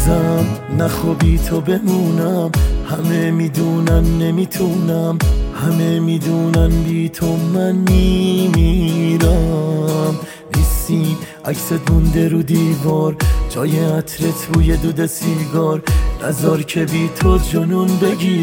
بازم نخوابی تو بمونم. همه میدونن نمیتونم، همه میدونن بی تو من میمیرم. نیستی عکست مونده رو دیوار، جای عطرت روی دود سیگار. نذار که بی تو جنون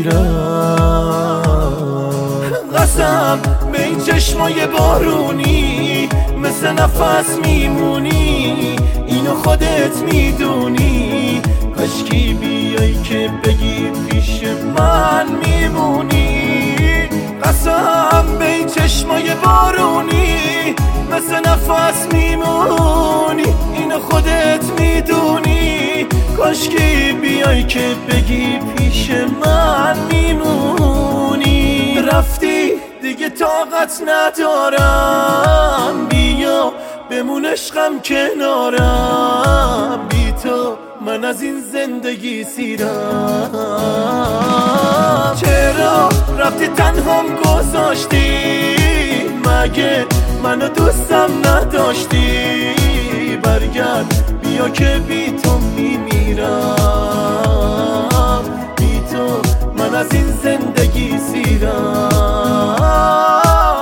بگیرم. قسم به این چشمای بارونی، مثل نفس میمونی، اینو خودت میدونی. کاشکی بیایی که بگی پیش من میمونی. قسم به این چشمای بارونی، مثل نفس میمونی، اینو خودت میدونی. کاشکی بیایی که بگی پیش من میمونی. رفتی دیگه طاقت ندارم، بیا بمون عشقم کنارم. بی تو من از این زندگی سیرم. چرا رفتی تنهام گذاشتی؟ مگه منو دوستم نداشتی؟ برگرد بیا که بی تو میمیرم. بی تو من از این زندگی سیرم.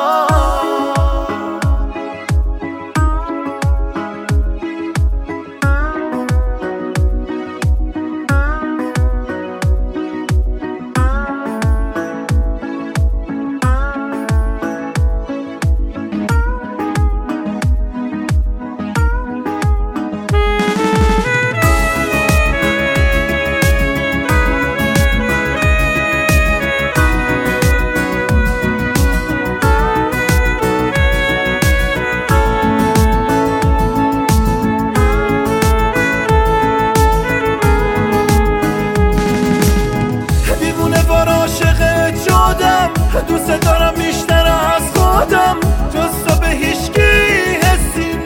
دوست دارم بیشتر از خودم، جز تو به هیچکی حسی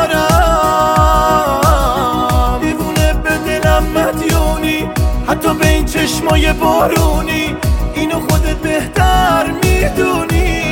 ندارم. دیوونه به دلم مدیونی، حتی به این چشمای بارونی، اینو خودت بهتر میدونی.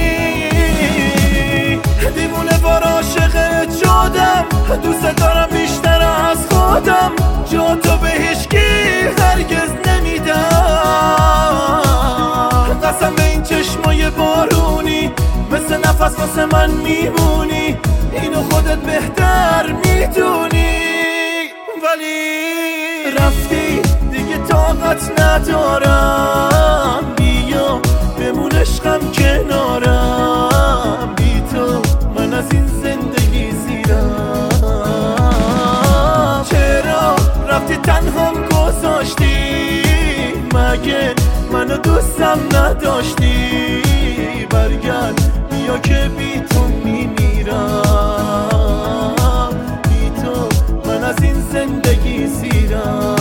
دیوونه بار عاشقت شدم، دوست دارم بیشتر از خودم، جا تو به هیچکی هرگز نمیدم. قسم به این چشمای بارونی، مثل نفس واسه من میمونی، اینو خودت بهتر میدونی. ولی رفتی دیگه طاقت ندارم، بیا بمون عشقم کنارم. بی تو من از این زندگی سیرم. چرا رفتی تنهام گذاشتی؟ مگه منو دوستم نداشتی؟ برگرد بیا که بی تو میمیرم. بی تو من از این زندگی سیرم.